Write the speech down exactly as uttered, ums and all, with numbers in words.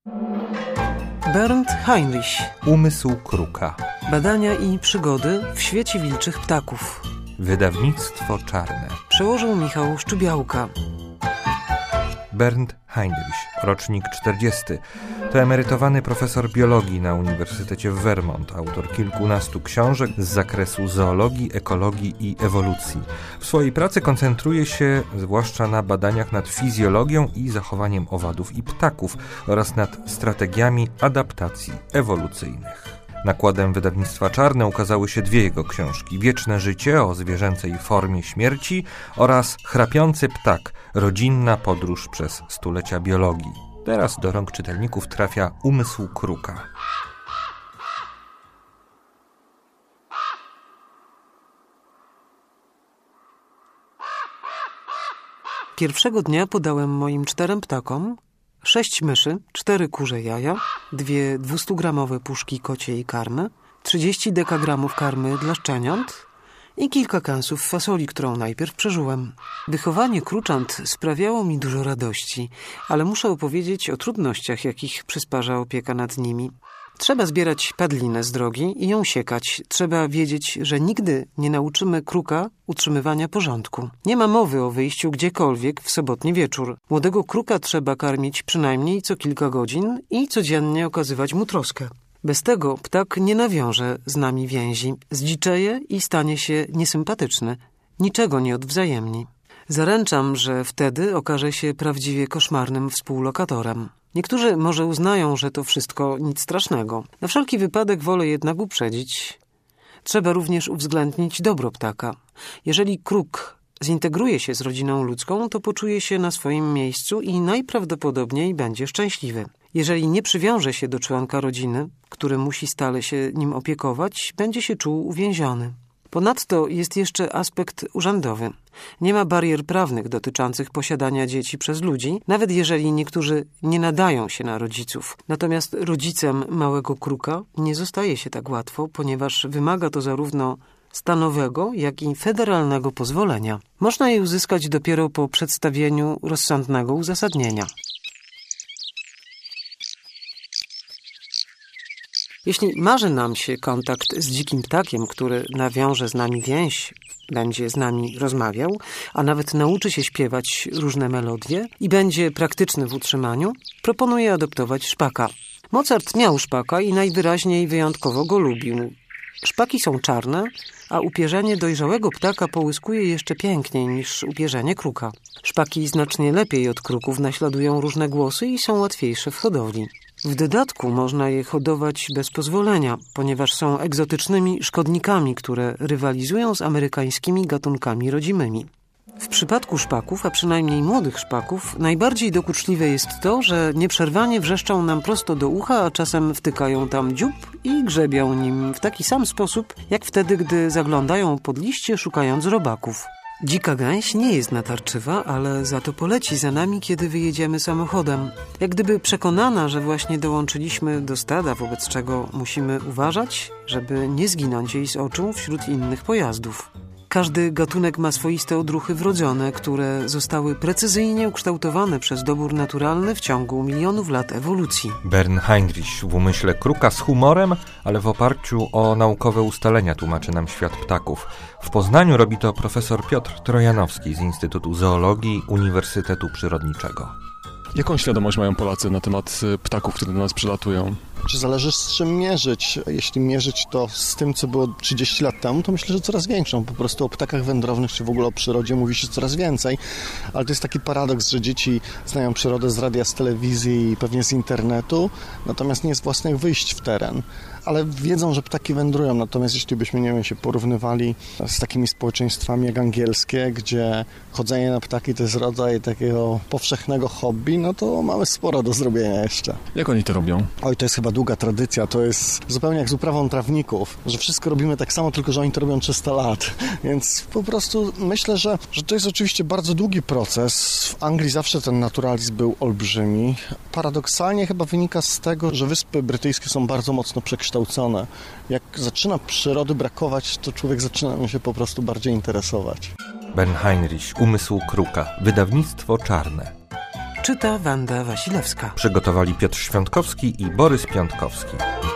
Bernd Heinrich. Umysł kruka. Badania i przygody w świecie wilczych ptaków. Wydawnictwo Czarne. Przełożył Michał Szczubiałka. Bernd Heinrich, rocznik czterdziesty. To emerytowany profesor biologii na Uniwersytecie w Vermont, autor kilkunastu książek z zakresu zoologii, ekologii i ewolucji. W swojej pracy koncentruje się zwłaszcza na badaniach nad fizjologią i zachowaniem owadów i ptaków oraz nad strategiami adaptacji ewolucyjnych. Nakładem wydawnictwa Czarne ukazały się dwie jego książki: Wieczne życie o zwierzęcej formie śmierci oraz Chrapiący ptak – rodzinna podróż przez stulecia biologii. Teraz do rąk czytelników trafia Umysł kruka. Pierwszego dnia podałem moim czterem ptakom sześć myszy, cztery kurze jaja, dwie dwustugramowe puszki kociej karmy, trzydzieści dekagramów karmy dla szczeniąt i kilka kęsów fasoli, którą najpierw przeżyłem. Wychowanie krucząt sprawiało mi dużo radości, ale muszę opowiedzieć o trudnościach, jakich przysparza opieka nad nimi. Trzeba zbierać padlinę z drogi i ją siekać. Trzeba wiedzieć, że nigdy nie nauczymy kruka utrzymywania porządku. Nie ma mowy o wyjściu gdziekolwiek w sobotni wieczór. Młodego kruka trzeba karmić przynajmniej co kilka godzin i codziennie okazywać mu troskę. Bez tego ptak nie nawiąże z nami więzi, zdziczeje i stanie się niesympatyczny. Niczego nie odwzajemni. Zaręczam, że wtedy okaże się prawdziwie koszmarnym współlokatorem. Niektórzy może uznają, że to wszystko nic strasznego. Na wszelki wypadek wolę jednak uprzedzić. Trzeba również uwzględnić dobro ptaka. Jeżeli kruk zintegruje się z rodziną ludzką, to poczuje się na swoim miejscu i najprawdopodobniej będzie szczęśliwy. Jeżeli nie przywiąże się do członka rodziny, który musi stale się nim opiekować, będzie się czuł uwięziony. Ponadto jest jeszcze aspekt urzędowy. Nie ma barier prawnych dotyczących posiadania dzieci przez ludzi, nawet jeżeli niektórzy nie nadają się na rodziców. Natomiast rodzicem małego kruka nie zostaje się tak łatwo, ponieważ wymaga to zarówno stanowego, jak i federalnego pozwolenia. Można je uzyskać dopiero po przedstawieniu rozsądnego uzasadnienia. Jeśli marzy nam się kontakt z dzikim ptakiem, który nawiąże z nami więź, będzie z nami rozmawiał, a nawet nauczy się śpiewać różne melodie i będzie praktyczny w utrzymaniu, proponuję adoptować szpaka. Mozart miał szpaka i najwyraźniej wyjątkowo go lubił. Szpaki są czarne, a upierzenie dojrzałego ptaka połyskuje jeszcze piękniej niż upierzenie kruka. Szpaki znacznie lepiej od kruków naśladują różne głosy i są łatwiejsze w hodowli. W dodatku można je hodować bez pozwolenia, ponieważ są egzotycznymi szkodnikami, które rywalizują z amerykańskimi gatunkami rodzimymi. W przypadku szpaków, a przynajmniej młodych szpaków, najbardziej dokuczliwe jest to, że nieprzerwanie wrzeszczą nam prosto do ucha, a czasem wtykają tam dziób i grzebią nim w taki sam sposób, jak wtedy, gdy zaglądają pod liście, szukając robaków. Dzika gęś nie jest natarczywa, ale za to poleci za nami, kiedy wyjedziemy samochodem. Jak gdyby przekonana, że właśnie dołączyliśmy do stada, wobec czego musimy uważać, żeby nie zginąć jej z oczu wśród innych pojazdów. Każdy gatunek ma swoiste odruchy wrodzone, które zostały precyzyjnie ukształtowane przez dobór naturalny w ciągu milionów lat ewolucji. Bernd Heinrich w umyśle kruka z humorem, ale w oparciu o naukowe ustalenia tłumaczy nam świat ptaków. W Poznaniu robi to profesor Piotr Trojanowski z Instytutu Zoologii Uniwersytetu Przyrodniczego. Jaką świadomość mają Polacy na temat ptaków, które do nas przylatują? Czy zależy z czym mierzyć? Jeśli mierzyć to z tym, co było trzydzieści lat temu, to myślę, że coraz większą. Po prostu o ptakach wędrownych, czy w ogóle o przyrodzie mówi się coraz więcej. Ale to jest taki paradoks, że dzieci znają przyrodę z radia, z telewizji i pewnie z internetu, natomiast nie z własnych wyjść w teren. Ale wiedzą, że ptaki wędrują. Natomiast jeśli byśmy, nie wiem, się porównywali z takimi społeczeństwami jak angielskie, gdzie chodzenie na ptaki to jest rodzaj takiego powszechnego hobby, no to mamy sporo do zrobienia jeszcze. Jak oni to robią? Oj, to jest chyba długa tradycja. To jest zupełnie jak z uprawą trawników, że wszystko robimy tak samo, tylko że oni to robią trzysta lat. Więc po prostu myślę, że, że to jest oczywiście bardzo długi proces. W Anglii zawsze ten naturalizm był olbrzymi. Paradoksalnie chyba wynika z tego, że Wyspy Brytyjskie są bardzo mocno przekształcone. Jak zaczyna przyrody brakować, to człowiek zaczyna się po prostu bardziej interesować. Bernd Heinrich, Umysł kruka, wydawnictwo Czarne. Czyta Wanda Wasilewska. Przygotowali Piotr Świątkowski i Borys Piątkowski.